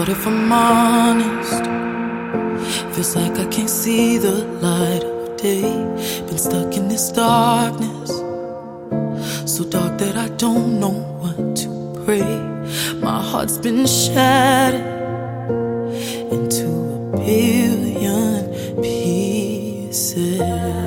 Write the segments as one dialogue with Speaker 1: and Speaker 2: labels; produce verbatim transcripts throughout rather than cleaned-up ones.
Speaker 1: if I'm honest, feels like I can't see the light of day. Been stuck in this darkness, so dark that I don't know what to pray. My heart's been shattered into a billion pieces.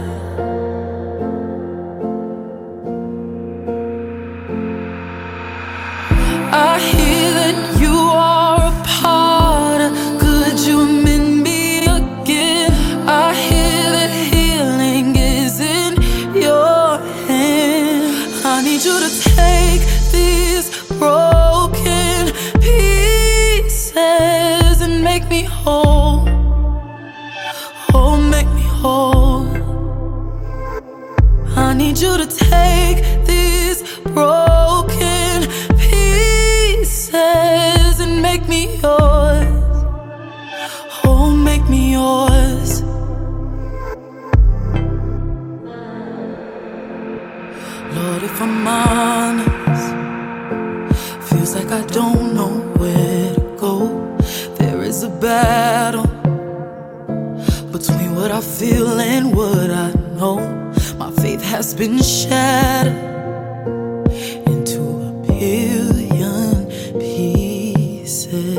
Speaker 1: I hear that you are a part of, could you mend me again? I hear that healing is in your hand. I need you to take these broken pieces and make me whole. Oh, make me whole. I need you to take these broken pieces and make me yours. Oh, make me yours. Lord, if I'm honest, feels like I don't know where to go. There is a battle between what I feel and what I know. My faith has been shattered into a billion pieces.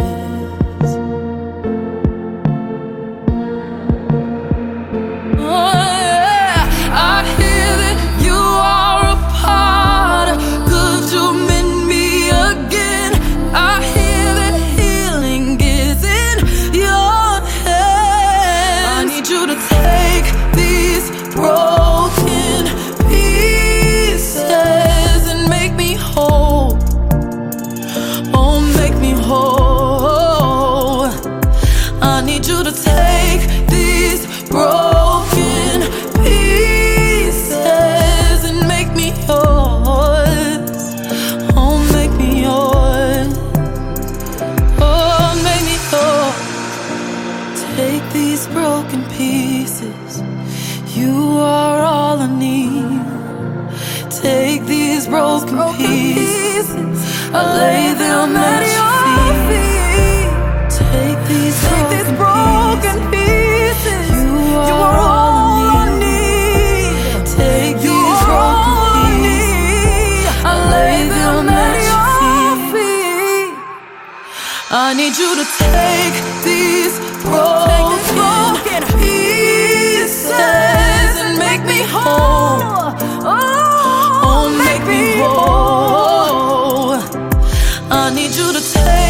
Speaker 1: Oh yeah, I hear that you are a part of, could you mend me again? I hear that healing is in your hands. I need you to take these broken pieces and make me whole. Oh, make me whole. I need you to take these broken pieces and make me yours. Oh, make me yours. Oh, make me yours. Take these broken pieces. You are all I need. Take these broken, broken pieces, I lay them at your feet. Take these Take broken, these broken pieces. pieces. You are, you are all I need. Take you these broken pieces, I lay them at your feet. I need you to take these broken pieces and make me whole. Oh, make me whole. I need you to take